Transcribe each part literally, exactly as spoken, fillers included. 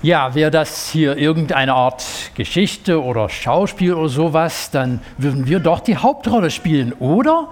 Ja, wäre das hier irgendeine Art Geschichte oder Schauspiel oder sowas, dann würden wir doch die Hauptrolle spielen, oder?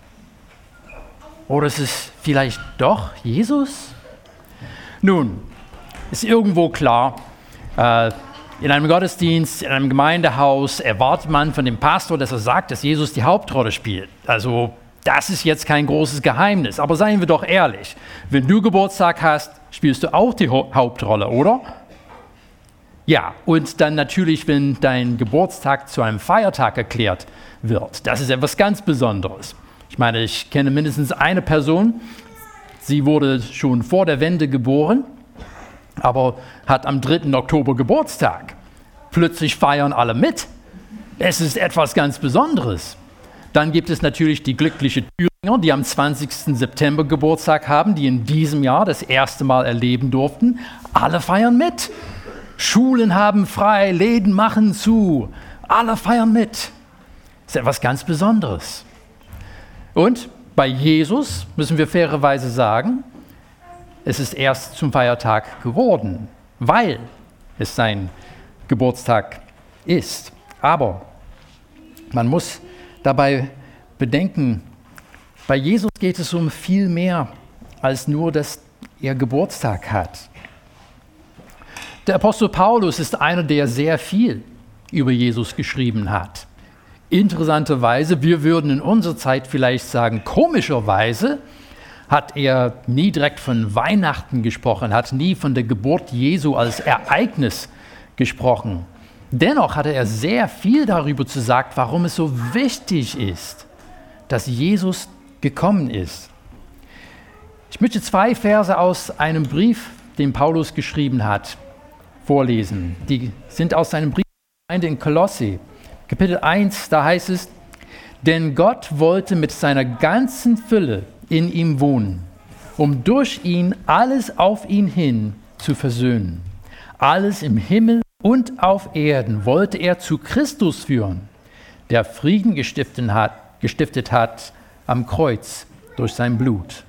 Oder ist es vielleicht doch Jesus? Nun, ist irgendwo klar, äh, in einem Gottesdienst, in einem Gemeindehaus erwartet man von dem Pastor, dass er sagt, dass Jesus die Hauptrolle spielt. Also das ist jetzt kein großes Geheimnis, aber seien wir doch ehrlich, wenn du Geburtstag hast, spielst du auch die Ho- Hauptrolle, oder? Ja, und dann natürlich, wenn dein Geburtstag zu einem Feiertag erklärt wird. Das ist etwas ganz Besonderes. Ich meine, ich kenne mindestens eine Person, sie wurde schon vor der Wende geboren, aber hat am dritten Oktober Geburtstag. Plötzlich feiern alle mit. Es ist etwas ganz Besonderes. Dann gibt es natürlich die glückliche Thüringer, die am zwanzigsten September Geburtstag haben, die in diesem Jahr das erste Mal erleben durften. Alle feiern mit. Schulen haben frei, Läden machen zu. Alle feiern mit. Das ist etwas ganz Besonderes. Und bei Jesus müssen wir fairerweise sagen, es ist erst zum Feiertag geworden, weil es sein Geburtstag ist. Aber man muss dabei bedenken, bei Jesus geht es um viel mehr als nur, dass er Geburtstag hat. Der Apostel Paulus ist einer, der sehr viel über Jesus geschrieben hat. Interessanterweise, wir würden in unserer Zeit vielleicht sagen, komischerweise, hat er nie direkt von Weihnachten gesprochen, hat nie von der Geburt Jesu als Ereignis gesprochen. Dennoch hatte er sehr viel darüber zu sagen, warum es so wichtig ist, dass Jesus gekommen ist. Ich möchte zwei Verse aus einem Brief, den Paulus geschrieben hat, vorlesen. Die sind aus seinem Brief in Kolosse, Kapitel eins, da heißt es, denn Gott wollte mit seiner ganzen Fülle in ihm wohnen, um durch ihn alles auf ihn hin zu versöhnen. Alles im Himmel und auf Erden wollte er zu Christus führen, der Frieden gestiftet hat, gestiftet hat am Kreuz durch sein Blut.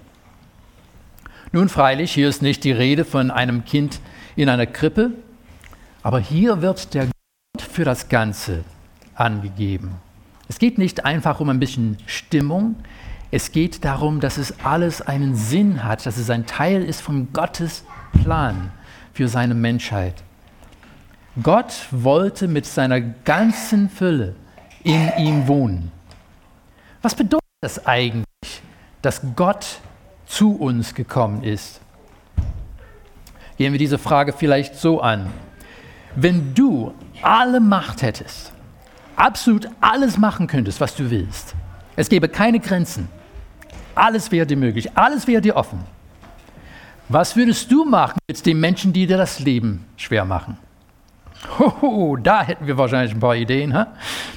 Nun freilich, hier ist nicht die Rede von einem Kind in einer Krippe, aber hier wird der Grund für das Ganze angegeben. Es geht nicht einfach um ein bisschen Stimmung, es geht darum, dass es alles einen Sinn hat, dass es ein Teil ist von Gottes Plan für seine Menschheit. Gott wollte mit seiner ganzen Fülle in ihm wohnen. Was bedeutet das eigentlich, dass Gott zu uns gekommen ist? Gehen wir diese Frage vielleicht so an. Wenn du alle Macht hättest, absolut alles machen könntest, was du willst, es gäbe keine Grenzen, alles wäre dir möglich, alles wäre dir offen. Was würdest du machen mit den Menschen, die dir das Leben schwer machen? Hoho, da hätten wir wahrscheinlich ein paar Ideen. Huh?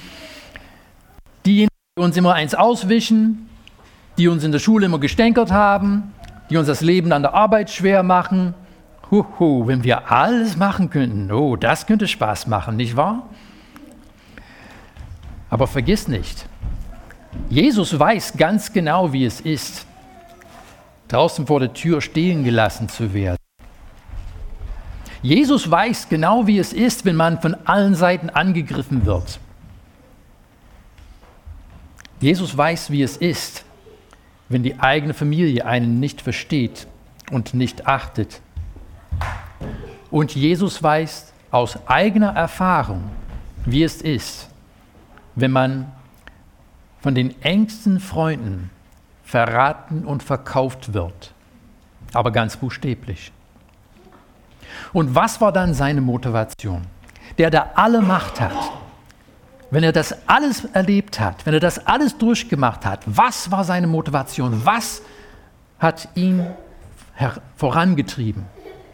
Diejenigen, die uns immer eins auswischen, die uns in der Schule immer gestänkert haben, die uns das Leben an der Arbeit schwer machen. Hoho, wenn wir alles machen könnten, oh, das könnte Spaß machen, nicht wahr? Aber vergiss nicht, Jesus weiß ganz genau, wie es ist, draußen vor der Tür stehen gelassen zu werden. Jesus weiß genau, wie es ist, wenn man von allen Seiten angegriffen wird. Jesus weiß, wie es ist, wenn die eigene Familie einen nicht versteht und nicht achtet. Und Jesus weiß aus eigener Erfahrung, wie es ist, wenn man von den engsten Freunden verraten und verkauft wird, aber ganz buchstäblich. Und was war dann seine Motivation? Der da alle Macht hat, wenn er das alles erlebt hat, wenn er das alles durchgemacht hat, was war seine Motivation? Was hat ihn her- vorangetrieben?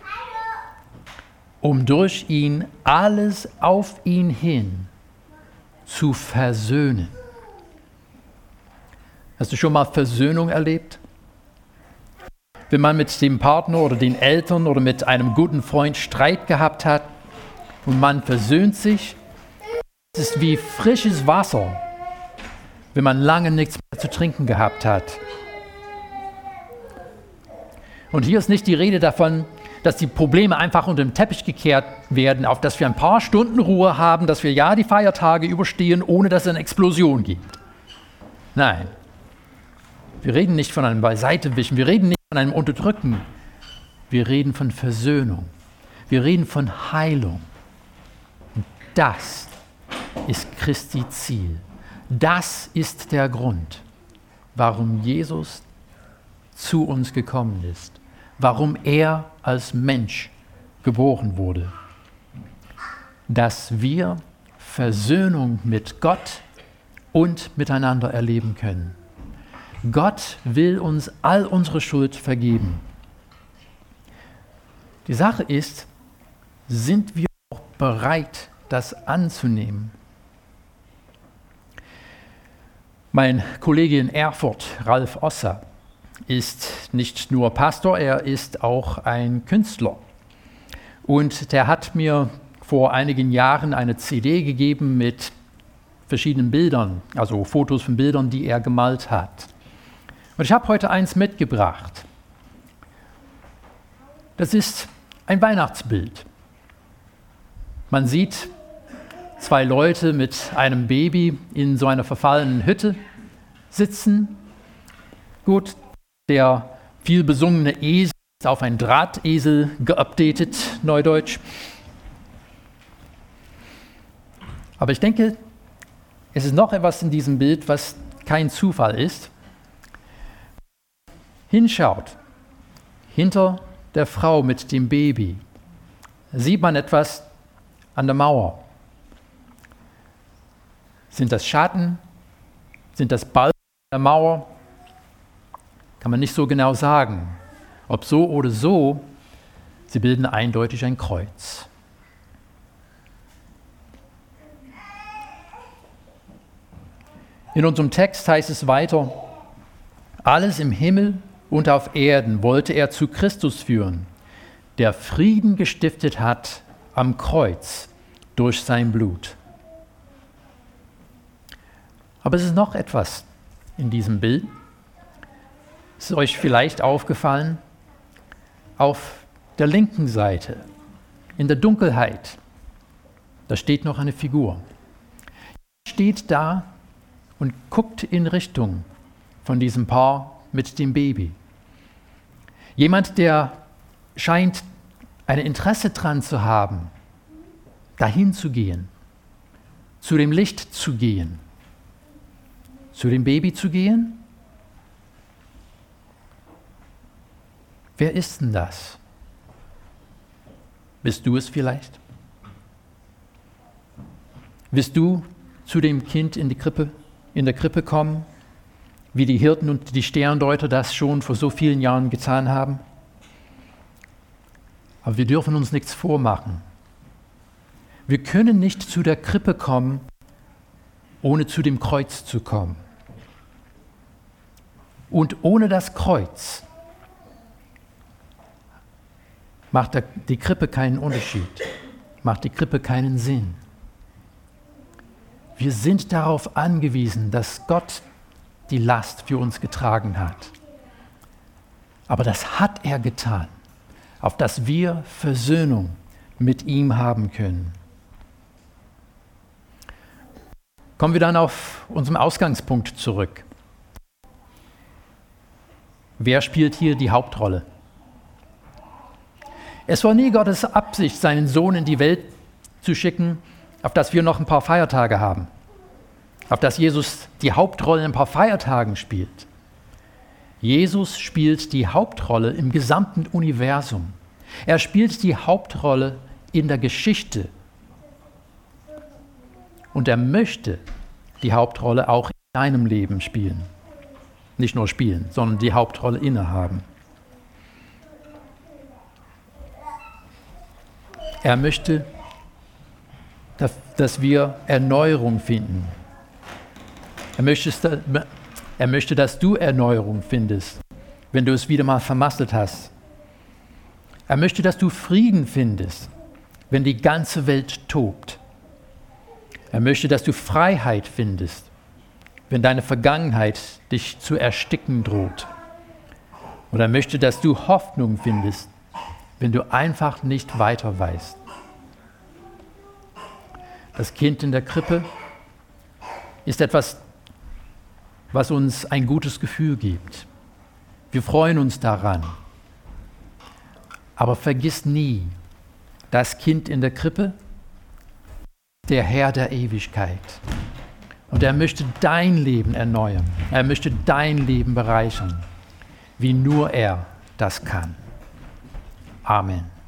Um durch ihn alles auf ihn hin zu versöhnen. Hast du schon mal Versöhnung erlebt? Wenn man mit dem Partner oder den Eltern oder mit einem guten Freund Streit gehabt hat und man versöhnt sich, es ist wie frisches Wasser, wenn man lange nichts mehr zu trinken gehabt hat. Und hier ist nicht die Rede davon, dass die Probleme einfach unter den Teppich gekehrt werden, auf dass wir ein paar Stunden Ruhe haben, dass wir ja die Feiertage überstehen, ohne dass es eine Explosion gibt. Nein, wir reden nicht von einem Beiseitewischen, wir reden nicht von einem Unterdrücken, wir reden von Versöhnung, wir reden von Heilung. Und das ist Christi Ziel. Das ist der Grund, warum Jesus zu uns gekommen ist, warum er als Mensch geboren wurde, dass wir Versöhnung mit Gott und miteinander erleben können. Gott will uns all unsere Schuld vergeben. Die Sache ist, sind wir auch bereit, das anzunehmen? Mein Kollege in Erfurt, Ralf Osser, ist nicht nur Pastor, er ist auch ein Künstler. Und der hat mir vor einigen Jahren eine C D gegeben mit verschiedenen Bildern, also Fotos von Bildern, die er gemalt hat. Und ich habe heute eins mitgebracht. Das ist ein Weihnachtsbild. Man sieht zwei Leute mit einem Baby in so einer verfallenen Hütte sitzen. Gut, der viel besungene Esel ist auf einen Drahtesel geupdatet, Neudeutsch. Aber ich denke, es ist noch etwas in diesem Bild, was kein Zufall ist. Hinschaut, hinter der Frau mit dem Baby sieht man etwas an der Mauer. Sind das Schatten? Sind das Balken an der Mauer? Kann man nicht so genau sagen. Ob so oder so, sie bilden eindeutig ein Kreuz. In unserem Text heißt es weiter, alles im Himmel und auf Erden wollte er zu Christus führen, der Frieden gestiftet hat am Kreuz durch sein Blut. Aber es ist noch etwas in diesem Bild. Ist euch vielleicht aufgefallen? Auf der linken Seite, in der Dunkelheit, da steht noch eine Figur. Steht da und guckt in Richtung von diesem Paar mit dem Baby. Jemand, der scheint ein Interesse daran zu haben, dahin zu gehen, zu dem Licht zu gehen, zu dem Baby zu gehen. Wer ist denn das? Bist du es vielleicht? Willst du zu dem Kind in die Krippe, in der Krippe kommen, wie die Hirten und die Sterndeuter das schon vor so vielen Jahren getan haben? Aber wir dürfen uns nichts vormachen. Wir können nicht zu der Krippe kommen, ohne zu dem Kreuz zu kommen. Und ohne das Kreuz macht die Krippe keinen Unterschied, macht die Krippe keinen Sinn. Wir sind darauf angewiesen, dass Gott die Last für uns getragen hat. Aber das hat er getan, auf dass wir Versöhnung mit ihm haben können. Kommen wir dann auf unseren Ausgangspunkt zurück. Wer spielt hier die Hauptrolle? Es war nie Gottes Absicht, seinen Sohn in die Welt zu schicken, auf dass wir noch ein paar Feiertage haben, auf dass Jesus die Hauptrolle in ein paar Feiertagen spielt. Jesus spielt die Hauptrolle im gesamten Universum. Er spielt die Hauptrolle in der Geschichte. Und er möchte die Hauptrolle auch in deinem Leben spielen. Nicht nur spielen, sondern die Hauptrolle innehaben. Er möchte, dass wir Erneuerung finden. Er möchte, er möchte, dass du Erneuerung findest, wenn du es wieder mal vermasselt hast. Er möchte, dass du Frieden findest, wenn die ganze Welt tobt. Er möchte, dass du Freiheit findest, wenn deine Vergangenheit dich zu ersticken droht. Und er möchte, dass du Hoffnung findest, wenn du einfach nicht weiter weißt. Das Kind in der Krippe ist etwas, was uns ein gutes Gefühl gibt. Wir freuen uns daran. Aber vergiss nie, das Kind in der Krippe, der Herr der Ewigkeit. Und er möchte dein Leben erneuern. Er möchte dein Leben bereichern, wie nur er das kann. Amen.